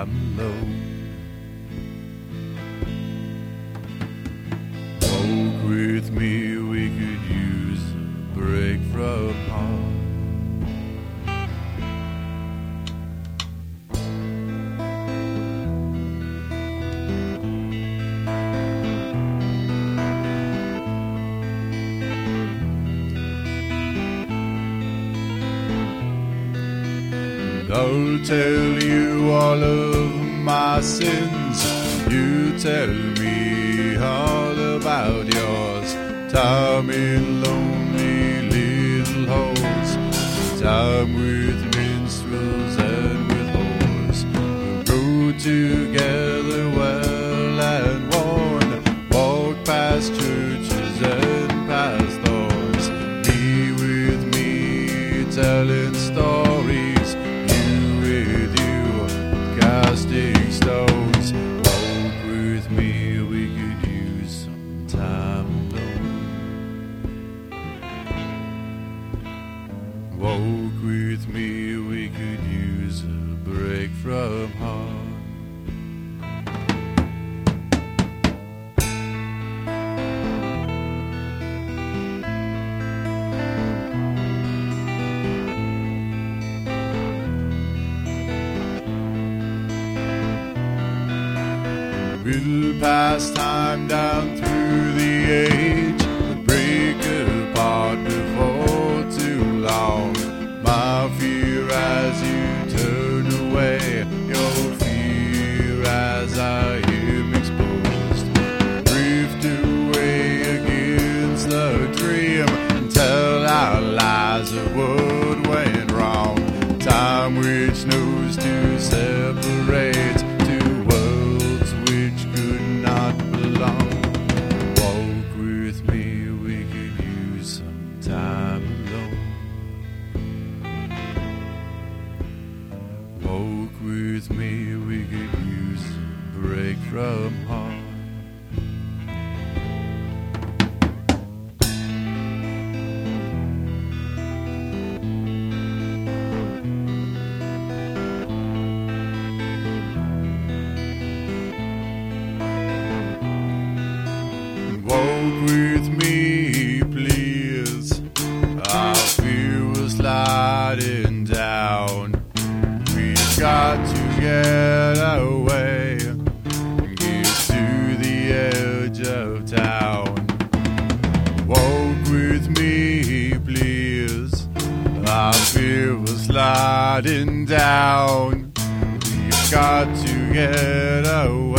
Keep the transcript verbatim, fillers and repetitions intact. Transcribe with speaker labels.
Speaker 1: time alone. Walk with me, we could use a break from home. I'll tell you all of my sins. You tell me all about yours. Time in lonely little holes. Time with minstrels and with whores. We'll go together well and worn. Walk past churches and past thorns. Be with me telling stories. Casting stones. Walk with me, we could use some time alone. Walk with me, we could use a break from home. We'll pass time down through the age, but break apart before too long. My fear as you turn away, your fear as I am exposed. Drift away against the dream and tell our lies of what went wrong. Time which knows to separate. Walk with me, we could use a break from home. Walk with me, please. Our fear was sliding down. Got to get away, get to the edge of town. Walk with me, please. Our fear was sliding down. We've got to get away.